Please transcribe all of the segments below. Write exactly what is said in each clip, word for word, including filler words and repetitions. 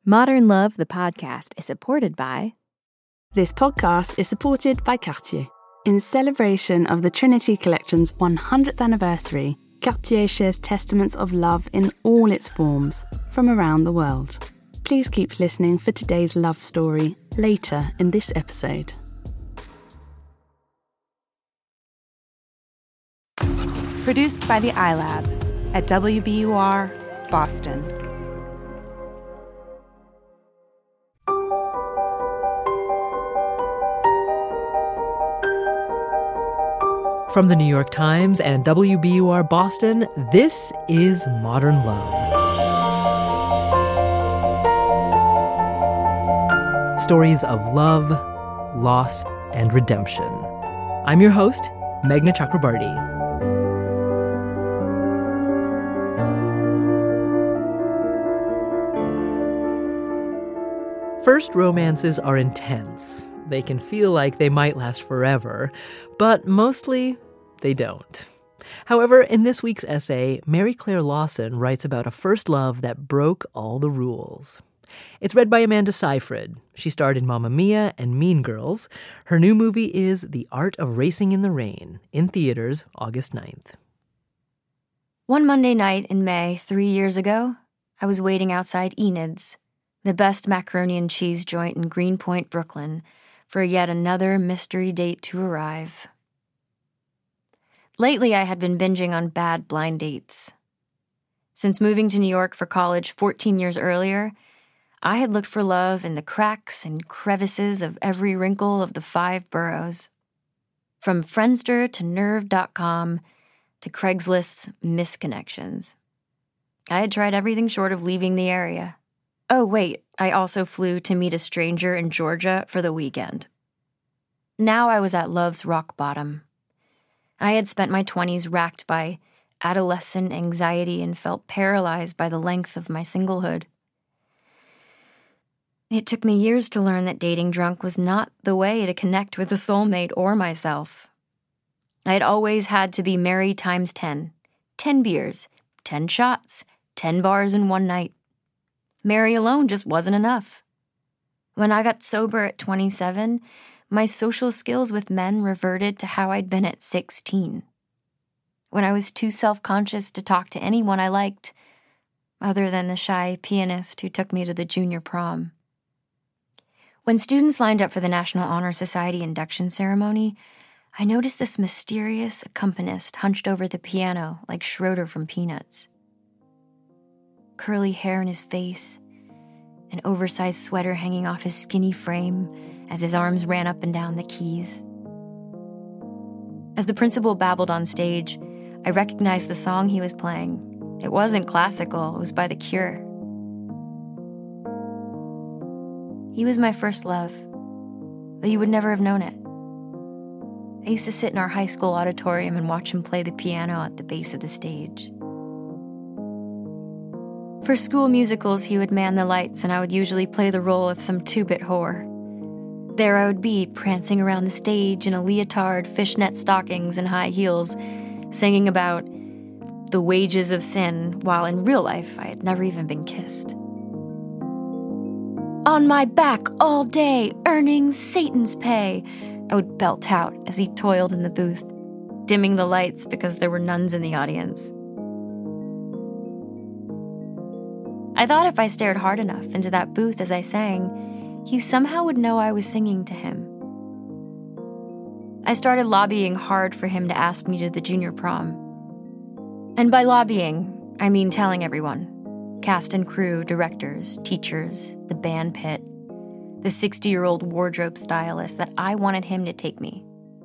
Modern Love, the podcast, is supported by... This podcast is supported by Cartier. In celebration of the Trinity Collection's one hundredth anniversary, Cartier shares testaments of love in all its forms from around the world. Please keep listening for today's love story later in this episode. Produced by the iLab at W B U R, Boston. From the New York Times and W B U R Boston, this is Modern Love. Stories of love, loss, and redemption. I'm your host, Meghna Chakrabarti. First romances are intense. They can feel like they might last forever, but mostly they don't. However, in this week's essay, Mary Claire Lawson writes about a first love that broke all the rules. It's read by Amanda Seyfried. She starred in Mamma Mia and Mean Girls. Her new movie is The Art of Racing in the Rain, in theaters August ninth. One Monday night in May, three years ago, I was waiting outside Enid's, the best macaroni and cheese joint in Greenpoint, Brooklyn, for yet another mystery date to arrive. Lately, I had been binging on bad blind dates. Since moving to New York for college fourteen years earlier, I had looked for love in the cracks and crevices of every wrinkle of the five boroughs. From Friendster to Nerve dot com to Craigslist's misconnections. I had tried everything short of leaving the area. Oh, wait, I also flew to meet a stranger in Georgia for the weekend. Now I was at love's rock bottom. I had spent my twenties racked by adolescent anxiety and felt paralyzed by the length of my singlehood. It took me years to learn that dating drunk was not the way to connect with a soulmate or myself. I had always had to be merry times ten. Ten beers, ten shots, ten bars in one night. Mary alone just wasn't enough. When I got sober at twenty-seven, my social skills with men reverted to how I'd been at sixteen. When I was too self-conscious to talk to anyone I liked, other than the shy pianist who took me to the junior prom. When students lined up for the National Honor Society induction ceremony, I noticed this mysterious accompanist hunched over the piano like Schroeder from Peanuts. Curly hair in his face, an oversized sweater hanging off his skinny frame as his arms ran up and down the keys. As the principal babbled on stage, I recognized the song he was playing. It wasn't classical, it was by The Cure. He was my first love, though you would never have known it. I used to sit in our high school auditorium and watch him play the piano at the base of the stage. For school musicals, he would man the lights, and I would usually play the role of some two-bit whore. There I would be, prancing around the stage in a leotard, fishnet stockings, and high heels, singing about the wages of sin, while in real life I had never even been kissed. On my back all day, earning Satan's pay, I would belt out as he toiled in the booth, dimming the lights because there were nuns in the audience. I thought if I stared hard enough into that booth as I sang, he somehow would know I was singing to him. I started lobbying hard for him to ask me to the junior prom. And by lobbying, I mean telling everyone, cast and crew, directors, teachers, the band pit, the sixty-year-old wardrobe stylist, that I wanted him to take me.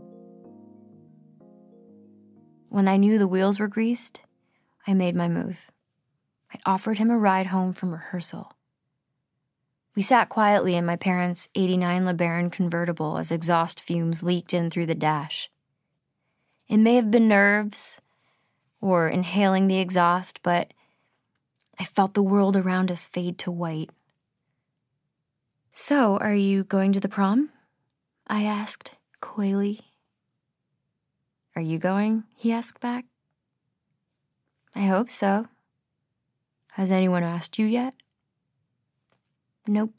When I knew the wheels were greased, I made my move. I offered him a ride home from rehearsal. We sat quietly in my parents' eighty-nine LeBaron convertible as exhaust fumes leaked in through the dash. It may have been nerves or inhaling the exhaust, but I felt the world around us fade to white. "So, are you going to the prom?" I asked coyly. "Are you going?" he asked back. "I hope so. Has anyone asked you yet?" Nope.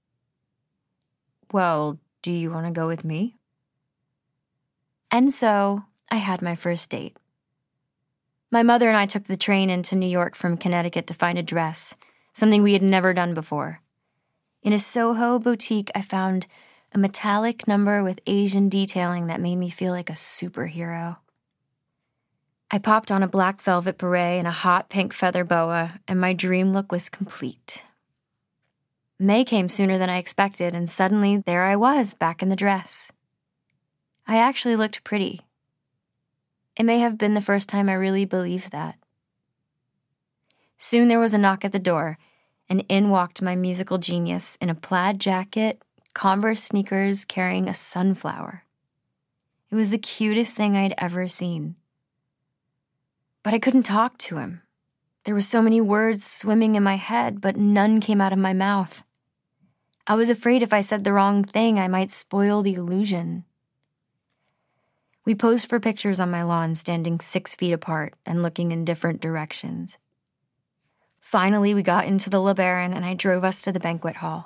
Well, do you want to go with me? And so I had my first date. My mother and I took the train into New York from Connecticut to find a dress, something we had never done before. In a Soho boutique, I found a metallic number with Asian detailing that made me feel like a superhero. I popped on a black velvet beret and a hot pink feather boa, and my dream look was complete. May came sooner than I expected, and suddenly there I was, back in the dress. I actually looked pretty. It may have been the first time I really believed that. Soon there was a knock at the door, and in walked my musical genius in a plaid jacket, Converse sneakers, carrying a sunflower. It was the cutest thing I'd ever seen. But I couldn't talk to him. There were so many words swimming in my head, but none came out of my mouth. I was afraid if I said the wrong thing, I might spoil the illusion. We posed for pictures on my lawn, standing six feet apart and looking in different directions. Finally, we got into the LeBaron, and I drove us to the banquet hall.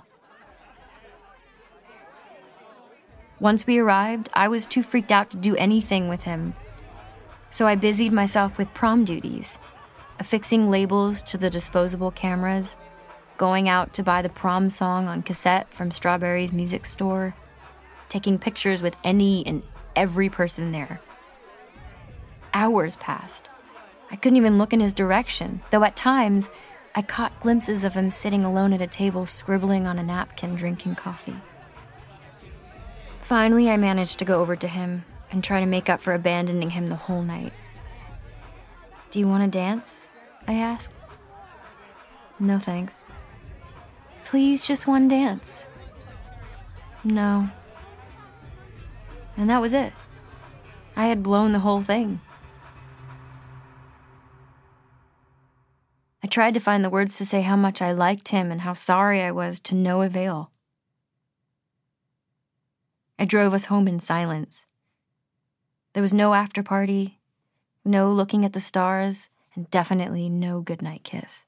Once we arrived, I was too freaked out to do anything with him. So I busied myself with prom duties, affixing labels to the disposable cameras, going out to buy the prom song on cassette from Strawberry's music store, taking pictures with any and every person there. Hours passed. I couldn't even look in his direction, though at times I caught glimpses of him sitting alone at a table, scribbling on a napkin, drinking coffee. Finally, I managed to go over to him and try to make up for abandoning him the whole night. "Do you want to dance?" I asked. "No, thanks." "Please, just one dance." "No." And that was it. I had blown the whole thing. I tried to find the words to say how much I liked him and how sorry I was, to no avail. I drove us home in silence. There was no after party, no looking at the stars, and definitely no goodnight kiss.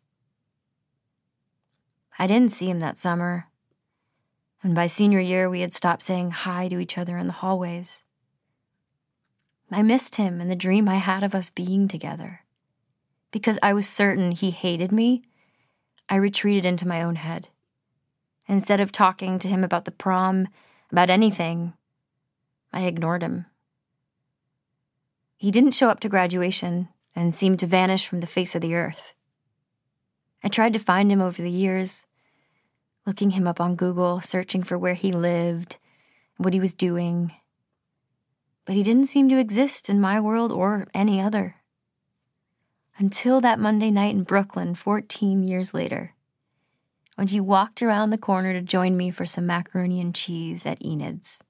I didn't see him that summer, and by senior year we had stopped saying hi to each other in the hallways. I missed him and the dream I had of us being together. Because I was certain he hated me, I retreated into my own head. Instead of talking to him about the prom, about anything, I ignored him. He didn't show up to graduation and seemed to vanish from the face of the earth. I tried to find him over the years, looking him up on Google, searching for where he lived, what he was doing. But he didn't seem to exist in my world or any other. Until that Monday night in Brooklyn, fourteen years later, when he walked around the corner to join me for some macaroni and cheese at Enid's.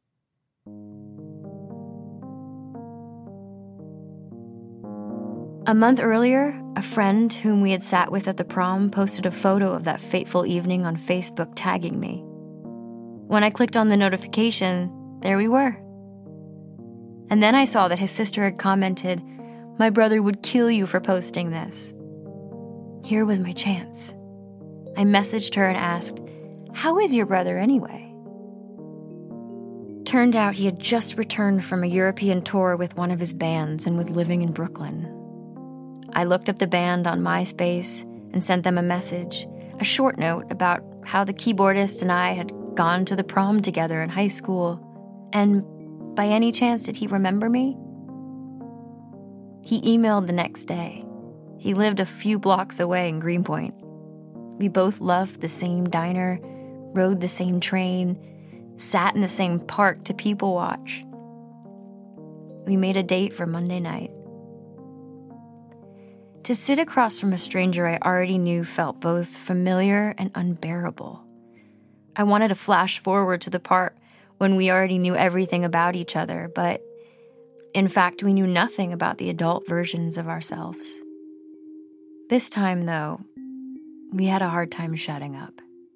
A month earlier, a friend whom we had sat with at the prom posted a photo of that fateful evening on Facebook, tagging me. When I clicked on the notification, there we were. And then I saw that his sister had commented, "My brother would kill you for posting this." Here was my chance. I messaged her and asked, "How is your brother anyway?" Turned out he had just returned from a European tour with one of his bands and was living in Brooklyn. I looked up the band on MySpace and sent them a message, a short note about how the keyboardist and I had gone to the prom together in high school, and by any chance did he remember me? He emailed the next day. He lived a few blocks away in Greenpoint. We both loved the same diner, rode the same train, sat in the same park to people watch. We made a date for Monday night. To sit across from a stranger I already knew felt both familiar and unbearable. I wanted to flash forward to the part when we already knew everything about each other, but in fact, we knew nothing about the adult versions of ourselves. This time, though, we had a hard time shutting up.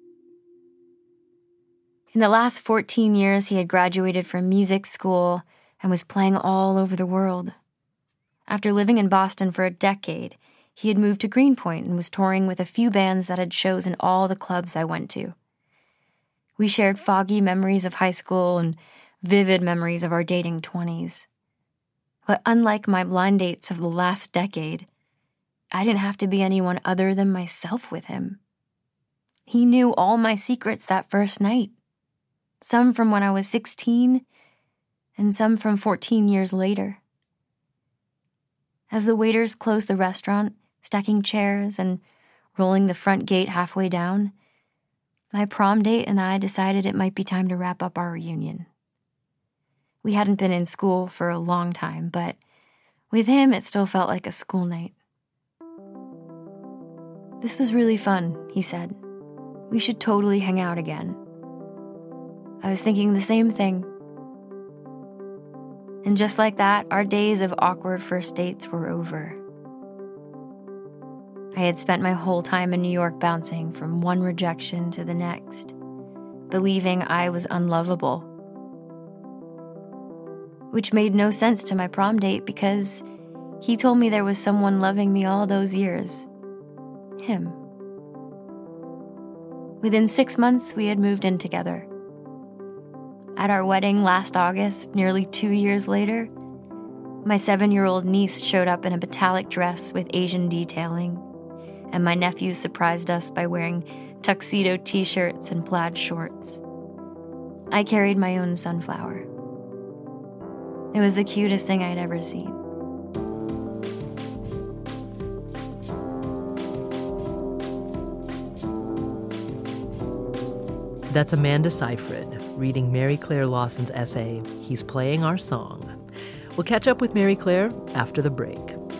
In the last fourteen years, he had graduated from music school and was playing all over the world. After living in Boston for a decade, he had moved to Greenpoint and was touring with a few bands that had shows in all the clubs I went to. We shared foggy memories of high school and vivid memories of our dating twenties. But unlike my blind dates of the last decade, I didn't have to be anyone other than myself with him. He knew all my secrets that first night, some from when I was sixteen and some from fourteen years later. As the waiters closed the restaurant, stacking chairs and rolling the front gate halfway down, my prom date and I decided it might be time to wrap up our reunion. We hadn't been in school for a long time, but with him it still felt like a school night. "This was really fun," he said. "We should totally hang out again." I was thinking the same thing. And just like that, our days of awkward first dates were over. I had spent my whole time in New York bouncing from one rejection to the next, believing I was unlovable. Which made no sense to my prom date because he told me there was someone loving me all those years. Him. Within six months, we had moved in together. At our wedding last August, nearly two years later, my seven-year-old niece showed up in a metallic dress with Asian detailing, and my nephew surprised us by wearing tuxedo t-shirts and plaid shorts. I carried my own sunflower. It was the cutest thing I'd ever seen. That's Amanda Seyfried reading Mary Claire Lawson's essay, He's Playing Our Song. We'll catch up with Mary Claire after the break.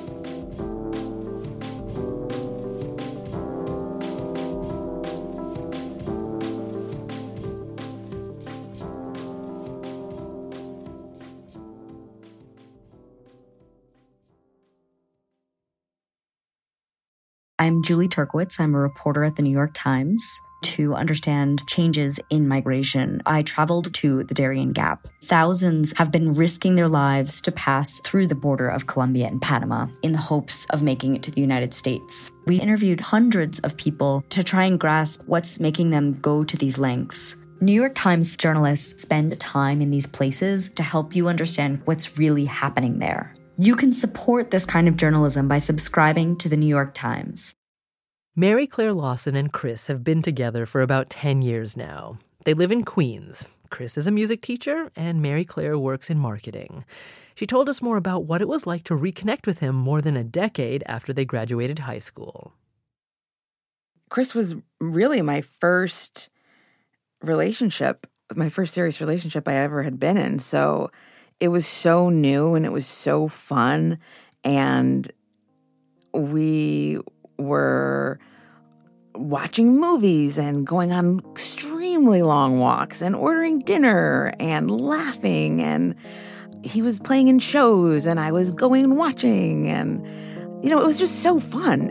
I'm Julie Turkowitz. I'm a reporter at the New York Times. To understand changes in migration, I traveled to the Darien Gap. Thousands have been risking their lives to pass through the border of Colombia and Panama in the hopes of making it to the United States. We interviewed hundreds of people to try and grasp what's making them go to these lengths. New York Times journalists spend time in these places to help you understand what's really happening there. You can support this kind of journalism by subscribing to the New York Times. Mary Claire Lawson and Chris have been together for about ten years now. They live in Queens. Chris is a music teacher, and Mary Claire works in marketing. She told us more about what it was like to reconnect with him more than a decade after they graduated high school. Chris was really my first relationship, my first serious relationship I ever had been in. So it was so new and it was so fun. And we were watching movies and going on extremely long walks and ordering dinner and laughing. And he was playing in shows and I was going and watching. And, you know, it was just so fun.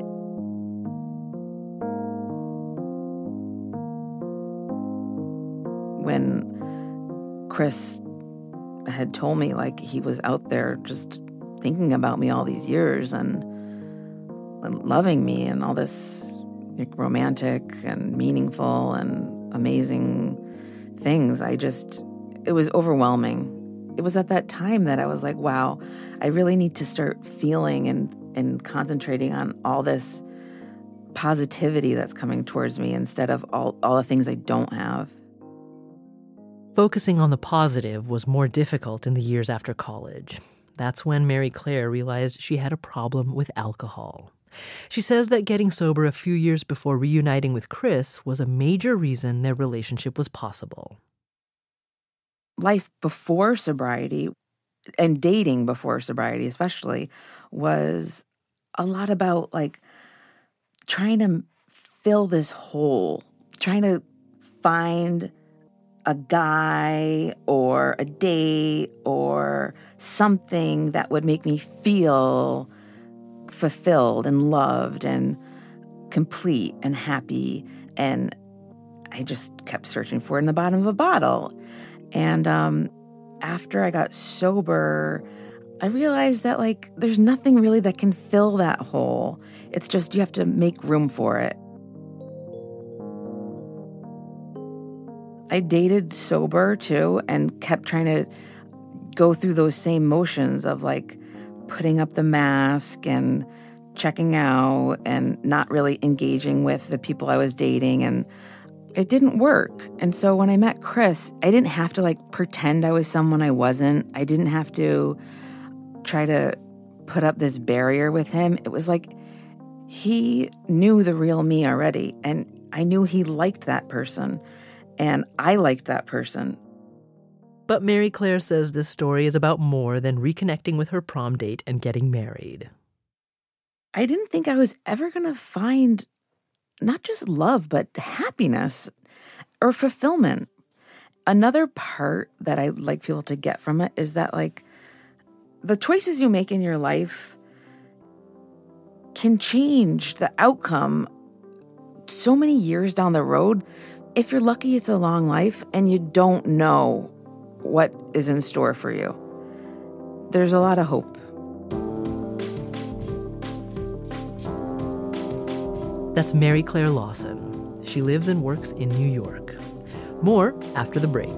When Chris had told me, like, he was out there just thinking about me all these years and loving me and all this like, romantic and meaningful and amazing things. I just, it was overwhelming. It was at that time that I was like, wow, I really need to start feeling and, and concentrating on all this positivity that's coming towards me instead of all, all the things I don't have. Focusing on the positive was more difficult in the years after college. That's when Mary Claire realized she had a problem with alcohol. She says that getting sober a few years before reuniting with Chris was a major reason their relationship was possible. Life before sobriety, and dating before sobriety especially, was a lot about like trying to fill this hole, trying to find a guy or a date or something that would make me feel fulfilled and loved and complete and happy. And I just kept searching for it in the bottom of a bottle. And um, after I got sober, I realized that, like, there's nothing really that can fill that hole. It's just you have to make room for it. I dated sober too and kept trying to go through those same motions of like putting up the mask and checking out and not really engaging with the people I was dating, and it didn't work. And so when I met Chris, I didn't have to like pretend I was someone I wasn't. I didn't have to try to put up this barrier with him. It was like he knew the real me already, and I knew he liked that person, and I liked that person. But Mary Claire says this story is about more than reconnecting with her prom date and getting married. I didn't think I was ever going to find not just love, but happiness or fulfillment. Another part that I'd like people to get from it is that, like, the choices you make in your life can change the outcome so many years down the road. If you're lucky, it's a long life and you don't know what is in store for you. There's a lot of hope. That's Mary Claire Lawson. She lives and works in New York. More after the break.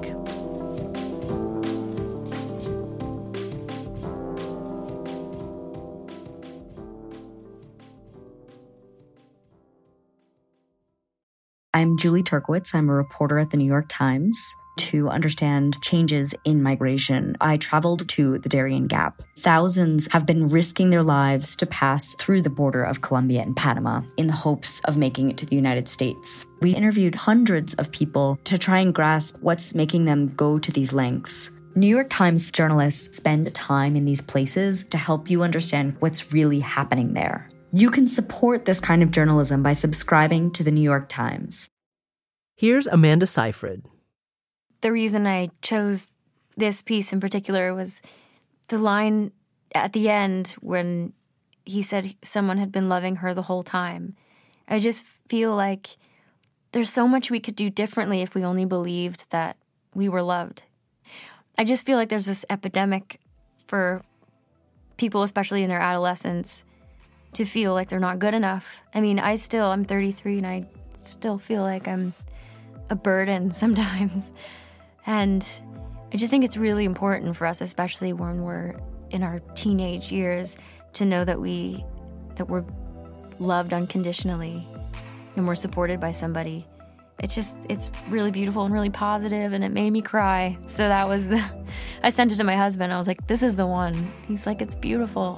I'm Julie Turkowitz. I'm a reporter at the New York Times. To understand changes in migration, I traveled to the Darien Gap. Thousands have been risking their lives to pass through the border of Colombia and Panama in the hopes of making it to the United States. We interviewed hundreds of people to try and grasp what's making them go to these lengths. New York Times journalists spend time in these places to help you understand what's really happening there. You can support this kind of journalism by subscribing to the New York Times. Here's Amanda Seyfried. The reason I chose this piece in particular was the line at the end when he said someone had been loving her the whole time. I just feel like there's so much we could do differently if we only believed that we were loved. I just feel like there's this epidemic for people, especially in their adolescence, to feel like they're not good enough. I mean, I still, I'm thirty-three and I still feel like I'm a burden sometimes. And I just think it's really important for us, especially when we're in our teenage years, to know that we that we're loved unconditionally and we're supported by somebody. It's just, it's really beautiful and really positive, and it made me cry. So that was the, I sent it to my husband. I was like, this is the one. He's like, it's beautiful.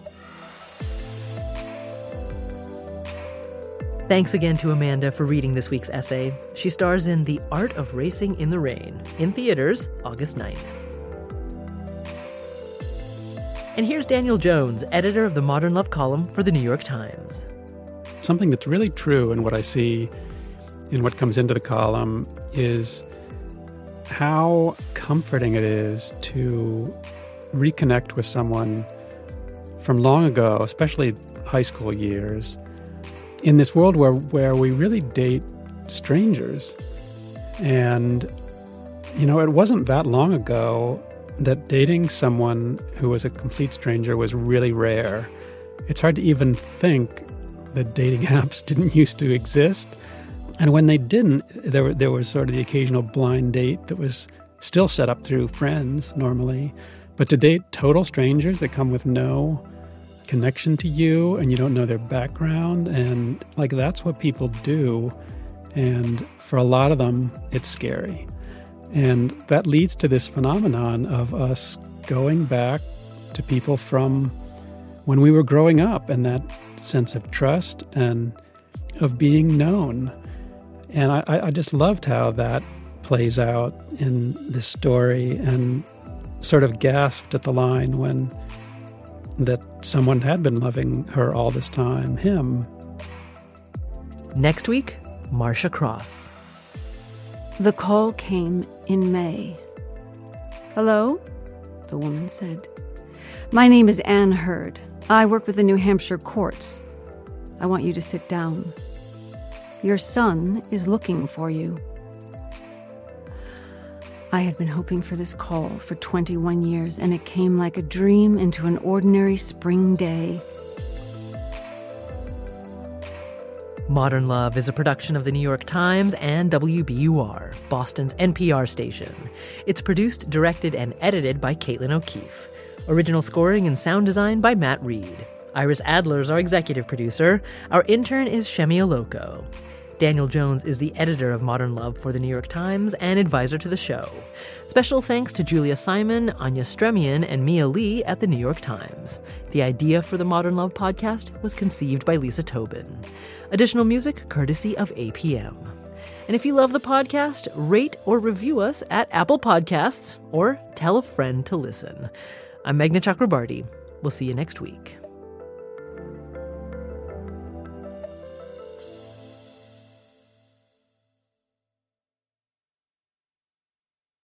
Thanks again to Amanda for reading this week's essay. She stars in The Art of Racing in the Rain, in theaters August ninth. And here's Daniel Jones, editor of the Modern Love column for the New York Times. Something that's really true in what I see in what comes into the column is how comforting it is to reconnect with someone from long ago, especially high school years, in this world where, where we really date strangers. And, you know, it wasn't that long ago that dating someone who was a complete stranger was really rare. It's hard to even think that dating apps didn't used to exist. And when they didn't, there, were, there was sort of the occasional blind date that was still set up through friends normally. But to date total strangers that come with no connection to you and you don't know their background, and like that's what people do, and for a lot of them it's scary, and that leads to this phenomenon of us going back to people from when we were growing up, and that sense of trust and of being known. And I, I just loved how that plays out in this story, and sort of gasped at the line when that someone had been loving her all this time, him. Next week, Marcia Cross. The call came in May. Hello? The woman said. My name is Anne Hurd. I work with the New Hampshire courts. I want you to sit down. Your son is looking for you. I had been hoping for this call for twenty-one years, and it came like a dream into an ordinary spring day. Modern Love is a production of the New York Times and W B U R, Boston's N P R station. It's produced, directed, and edited by Caitlin O'Keefe. Original scoring and sound design by Matt Reed. Iris Adler is our executive producer. Our intern is Shemi Aloko. Daniel Jones is the editor of Modern Love for the New York Times and advisor to the show. Special thanks to Julia Simon, Anya Stremian, and Mia Lee at the New York Times. The idea for the Modern Love podcast was conceived by Lisa Tobin. Additional music courtesy of A P M. And if you love the podcast, rate or review us at Apple Podcasts or tell a friend to listen. I'm Meghna Chakrabarti. We'll see you next week.